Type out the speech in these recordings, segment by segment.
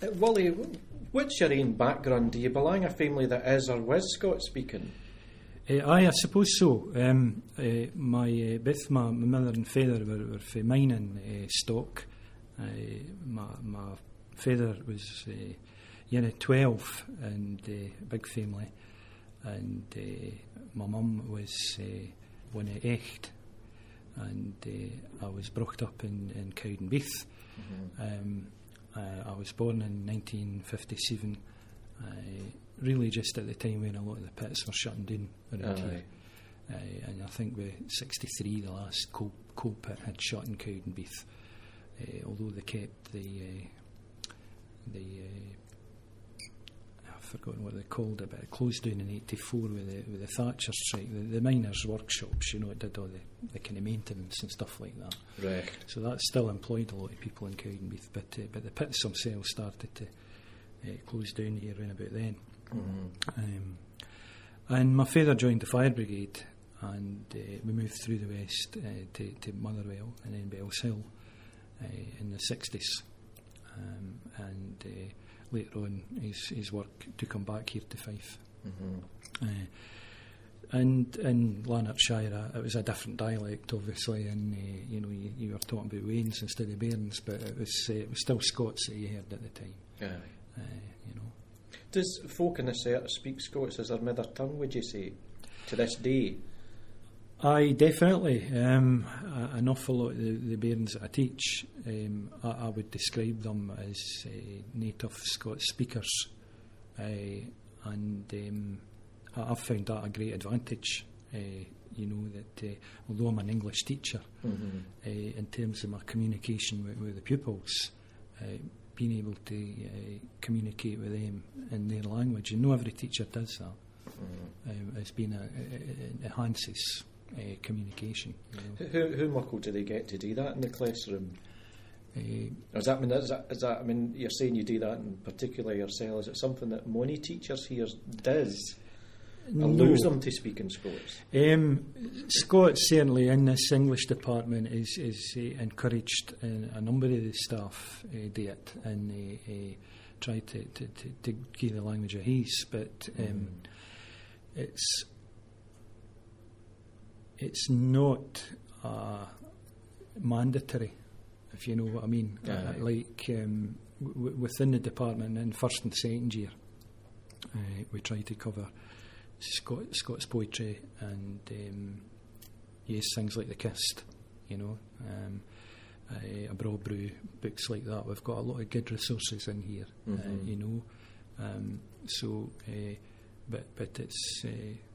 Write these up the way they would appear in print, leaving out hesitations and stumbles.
Wally, what's your own background? Do you belong a family that is or was Scots speaking? I suppose so. Both my mother and father were from mining stock. My father was unit 12 and big family, and my mum was one of 8, and I was brought up in Cowdenbeath. I was born in 1957, really just at the time when a lot of the pits were shutting down around here. And I think by 63 the last coal pit had shut in Cowdenbeath, although they kept the I've forgotten what they called it, but it closed down in 84 with the Thatcher strike. The miners' workshops, it did all the kind of maintenance and stuff like that. Right. So that still employed a lot of people in Cowdenbeath, but the pits themselves started to close down here around about then. And my father joined the fire brigade, and we moved through the west to Motherwell and then Bellshill in the 60s. And later on his work took him back here to Fife. And in Lanarkshire it was a different dialect, obviously, and you were talking about Waynes instead of Bairns, but it was still Scots that you heard at the time. Does folk in this area speak Scots as their mother tongue, would you say, to this day? Aye, definitely. An awful lot of the bairns that I teach, I would describe them as native Scots speakers, and I've found that a great advantage. That although I'm an English teacher, in terms of my communication with the pupils, being able to communicate with them in their language, and not every teacher does that, has been enhances communication. Who muckle do they get to do that in the classroom? Is that you're saying you do that in particular yourself? Is it something that many teachers here does? Allows them to speak in Scots? Scots, certainly in this English department, is encouraged, and a number of the staff do it, and try to give the language a ease, but it's not mandatory, if you know what I mean. Within the department in first and second year, we try to cover Scots poetry and things like The Kist, a Broad Brew, books like that. We've got a lot of good resources in here, but it's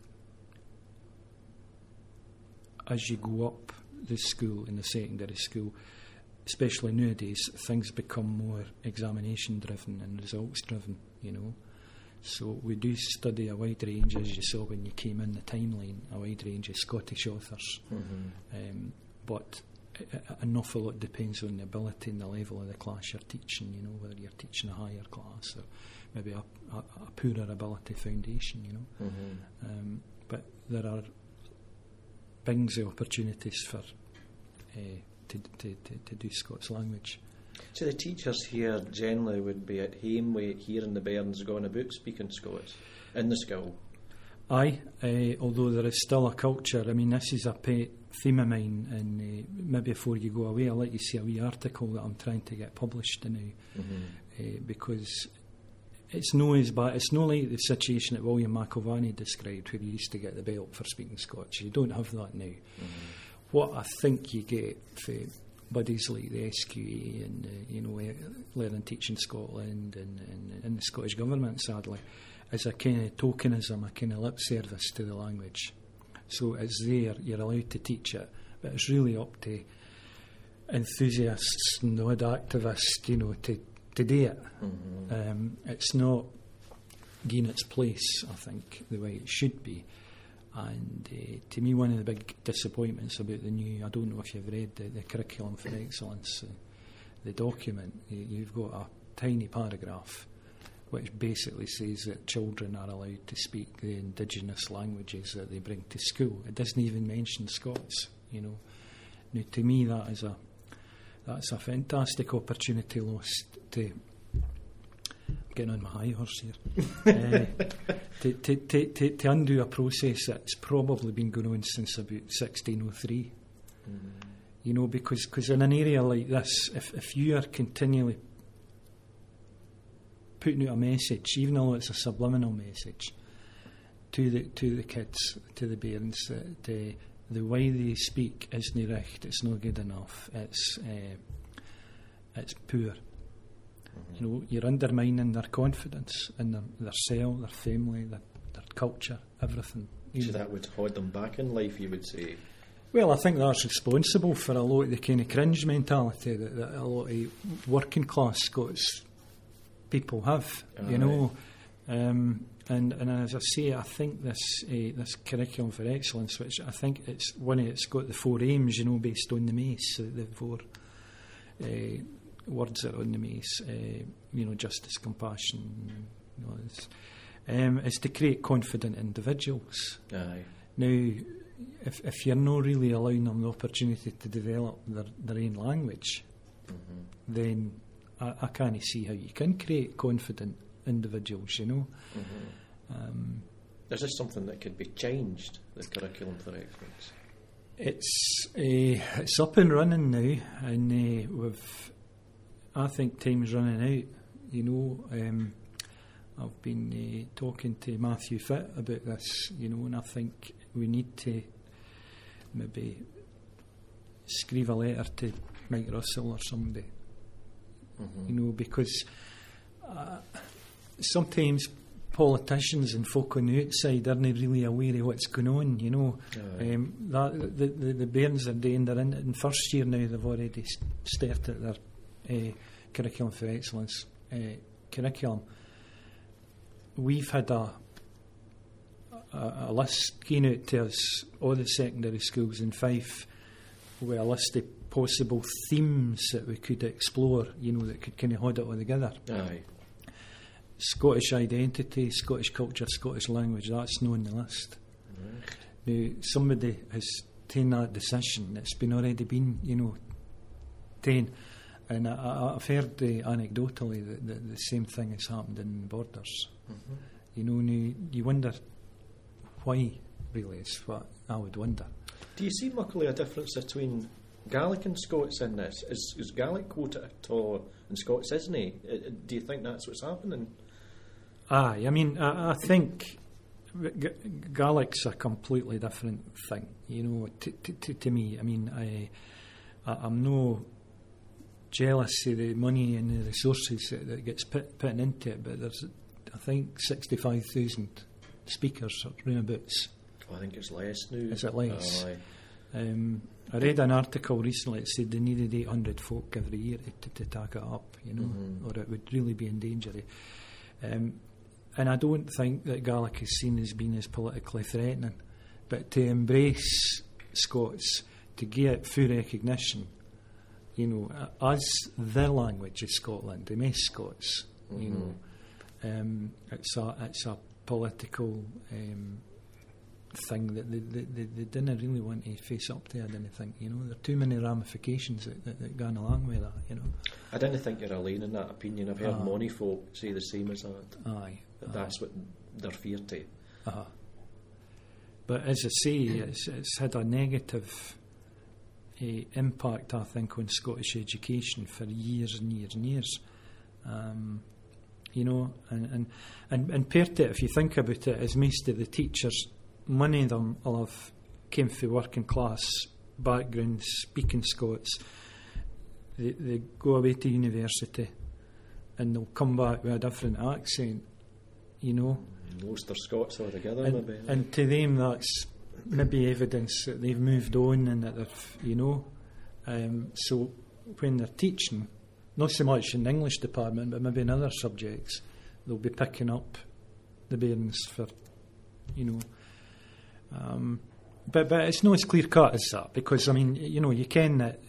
as you go up the school, in the secondary school, especially nowadays, things become more examination driven and results driven, So we do study a wide range, as you saw when you came in the timeline, a wide range of Scottish authors. But an awful lot depends on the ability and the level of the class you're teaching, whether you're teaching a higher class or maybe a poorer ability foundation, But there are brings the opportunities for to do Scots language. So the teachers here generally would be at home with hearing the bairns going about speaking Scots in the school? Aye, although there is still a culture. I mean, this is a pet theme of mine, and maybe before you go away I'll let you see a wee article that I'm trying to get published now, because it's no as bad. It's no like the situation that William McIlvanney described, where he used to get the belt for speaking Scots. You don't have that now. What I think you get for bodies like the SQA and Learning Teaching Scotland and the Scottish Government, sadly, is a kind of tokenism, a kind of lip service to the language. So it's there, you're allowed to teach it, but it's really up to enthusiasts and the odd activist, to do it. It's not giving its place, I think, the way it should be. And to me, one of the big disappointments about the new, I don't know if you've read the Curriculum for Excellence, the document, you've got a tiny paragraph which basically says that children are allowed to speak the indigenous languages that they bring to school. It doesn't even mention Scots, Now, to me, that's a fantastic opportunity lost to getting on my high horse here. To undo a process that's probably been going on since about 1603. You know, because in an area like this, if you are continually putting out a message, even though it's a subliminal message, to the kids, to the bairns, that the way they speak isn't recht, it's not good enough, it's poor. You know, you're undermining their confidence in their self, their family, their culture, everything. So that would hold them back in life, you would say? Well, I think that's responsible for a lot of the kind of cringe mentality that a lot of working class Scots people have, you know. And as I say, I think this curriculum for excellence, which I think it's got the 4 aims, you know, based on the Mace, the 4 words that are on the Mace, you know, justice, compassion, you know, is to create confident individuals. Aye. Now, if you're not really allowing them the opportunity to develop their own language, then I can't see how you can create confident individuals, you know. Is this something that could be changed, the curriculum for excellence? It's up and running now, and I think time's running out, you know. I've been talking to Matthew Fitt about this, you know, and I think we need to maybe scrive a letter to Mike Russell or somebody, you know, because sometimes politicians and folk on the outside aren't really aware of what's going on, you know. The bairns are doing, they're in first year now, they've already started their curriculum for excellence curriculum. We've had a list given out to us, all the secondary schools in Fife, with a list of possible themes that we could explore, you know, that could kind of hold it all together. Aye. Scottish identity, Scottish culture, Scottish language, that's not on the list. Right. Now, somebody has taken that decision, it's already been, you know, taken. And I've heard anecdotally that the same thing has happened in Borders. You know, you wonder why, really, is what I would wonder. Do you see, Muckley, a difference between Gaelic and Scots in this? Is Gaelic quoted at all and Scots isn't he? Do you think that's what's happening? Aye, I mean, I think Gaelic's a completely different thing, you know, to me. I mean, I'm no jealous of the money and the resources that gets put into it, but there's, I think, 65,000 speakers or roundabouts. I think it's less now. Is it less? Aye. I read an article recently that said they needed 800 folk every year to take it up, you know, or it would really be in danger. And I don't think that Gaelic is seen as being as politically threatening, but to embrace Scots, to give it full recognition, you know, as the language of Scotland, the Mace Scots, you know, it's a political thing that they didn't really want to face up to. I didn't think, you know, there are too many ramifications that go along with that, you know. I didn't think you're alone in that opinion. I've heard many folk say the same as that. Aye. That's what they're feared to. But as I say, it's had a negative impact, I think, on Scottish education for years and years and years. You know, and paired to it, if you think about it, as most of the teachers, many of them will have came from working class backgrounds, speaking Scots. They go away to university and they'll come back with a different accent, you know. Most are Scots altogether, maybe. And to them, that's maybe evidence that they've moved on and that they've, you know. So when they're teaching, not so much in the English department, but maybe in other subjects, they'll be picking up the bairns for, you know. But it's not as clear cut as that, because I mean, you know, you can that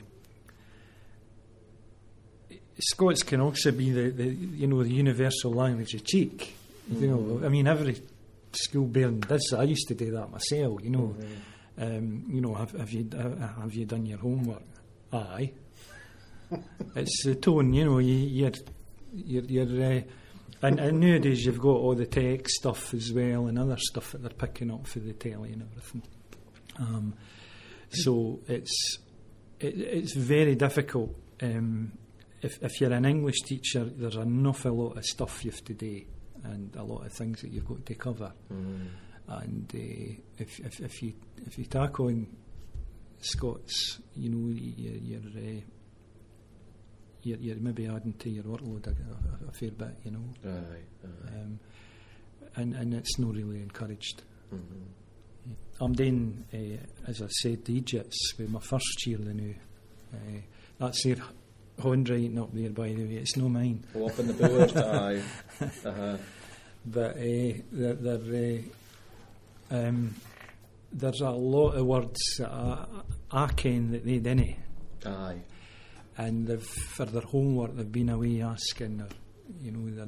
Scots can also be the you know, the universal language of cheek. You know, I mean, every school bairn does that. I used to do that myself. You know, you know, have you done your homework? Aye. It's the tone. You know, you're And nowadays you've got all the tech stuff as well and other stuff that they're picking up for the telly and everything. So it's very difficult. If you're an English teacher, there's an awful lot of stuff you have to do and a lot of things that you've got to cover. And if you tackle on Scots, you know, you're maybe adding to your workload a fair bit, you know. And it's not really encouraged. I'm doing, as I said, the Egypts with my first year now. That's their handwriting up there, by the way. It's no mine. Oh, up in the board, aye. But there's a lot of words that I ken that they didn't. Aye. And for their homework, they've been away asking their, you know, their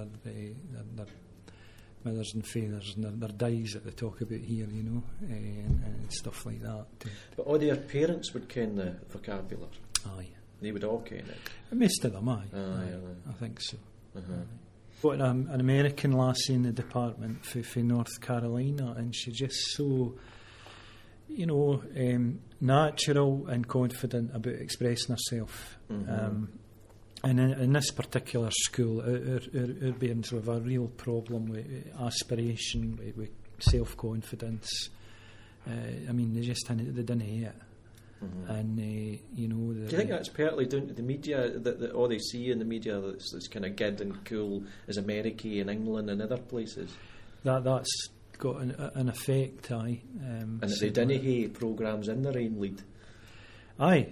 mothers and fathers and their dies that they talk about here, you know, and stuff like that. But all their parents would ken the vocabulary. Aye. They would all ken it. Most of them, aye. I think so. Got an American lassie in the department for North Carolina, and she's just so, you know, natural and confident about expressing herself. And in this particular school, our bairns have a real problem with aspiration, with self-confidence. I mean, they didn't hate it. And, you know... Do you think that's partly down to the media, that all they see in the media that's kind of good and cool is America and England and other places? That's got an effect, aye. And that they didn't hate programmes in the Rain Lead? Aye.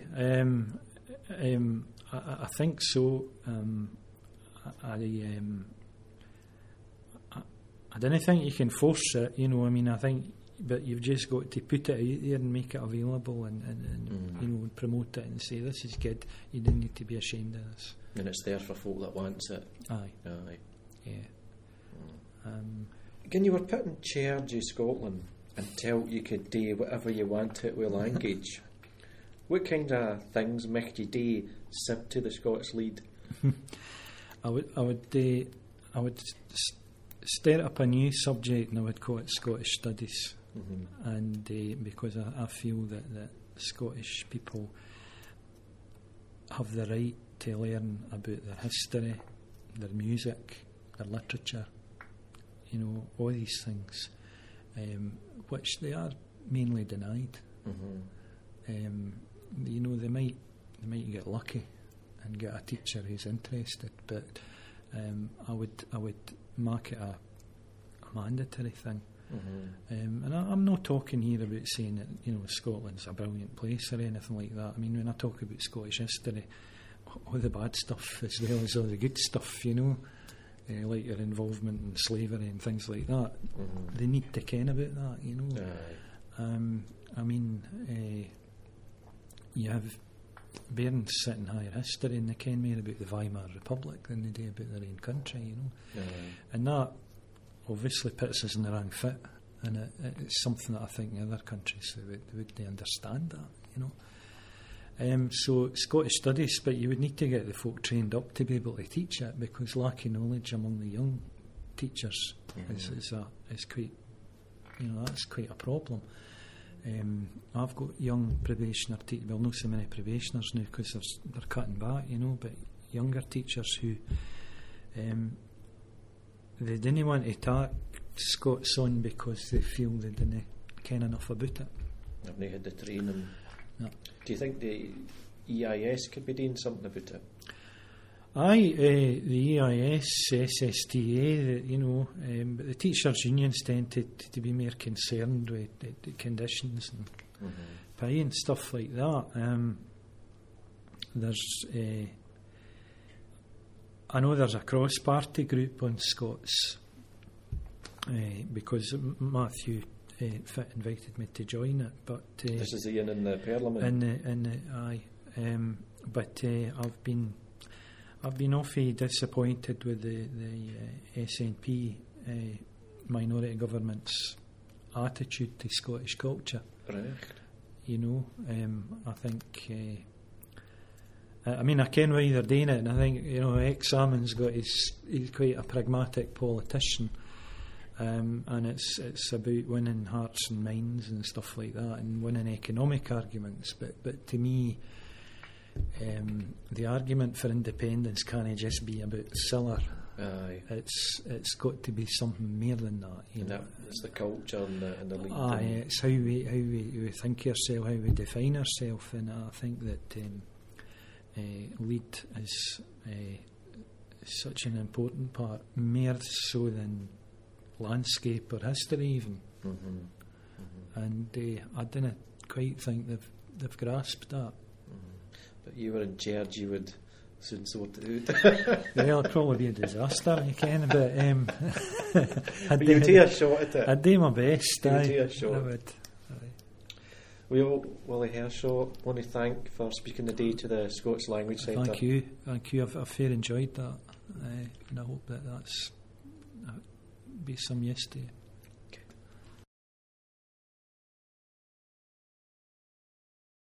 I think so. I don't think you can force it, you know. I mean, I think, but you've just got to put it out there and make it available and you know, promote it and say this is good. You don't need to be ashamed of this. And it's there for folk that wants it. Aye. Yeah. When you were put in charge of Scotland until you could do whatever you wanted with language, what kind of things make you do sip to the Scots Lead? I would start up a new subject and I would call it Scottish Studies. And because I feel that Scottish people have the right to learn about their history, their music, their literature, you know, all these things, which they are mainly denied. You know, they might get lucky and get a teacher who's interested, but I would make it a mandatory thing. And I'm not talking here about saying that, you know, Scotland's a brilliant place or anything like that. I mean, when I talk about Scottish history, all the bad stuff as well as all the good stuff, you know, like your involvement in slavery and things like that. They need to ken about that, you know. I mean, you have bairns sitting higher history and they ken more about the Weimar Republic than they do about their own country, you know. And that obviously puts us in the wrong fit, and it's something that I think in other countries they would understand that, you know. So Scottish Studies, but you would need to get the folk trained up to be able to teach it, because lack of knowledge among the young teachers is quite, you know, that's quite a problem. I've got young probationer teachers, well, not so many probationers now because they're cutting back, you know, but younger teachers who they didn't want to take Scots on because they feel they didn't ken enough about it. Have they had the training? No. Do you think the EIS could be doing something about it? Aye, the EIS, SSTA, you know, but the teachers' unions tend to be more concerned with the conditions and pay and stuff like that. I know there's a cross-party group on Scots because Matthew invited me to join it, but this is Ian in the Parliament. But I've been awfully disappointed with the SNP minority government's attitude to Scottish culture. Right. You know, I think I mean, I ken why they're doing it, and I think, you know, ex-Salmon's he's quite a pragmatic politician, and it's about winning hearts and minds and stuff like that, and winning economic arguments. But to me, the argument for independence can't just be about siller. Aye. It's got to be something more than that. You know, it's the culture and the lead. Aye, it's how we think ourselves, how we define ourselves, and I think that lead is such an important part, more so than landscape or history even. Mm-hmm. Mm-hmm. And I didn't quite think they've grasped that. Mm-hmm. But you were in charge, you would soon sort it out. Well, it'd probably be a disaster, you can, but you'd do a shot at it. I'd do my best. You'd do a shot. I would. Well, Willie Hershaw, I want to thank for speaking today to the Scots Language Centre. Thank you. I've fair enjoyed that, and I hope that's be some use to you.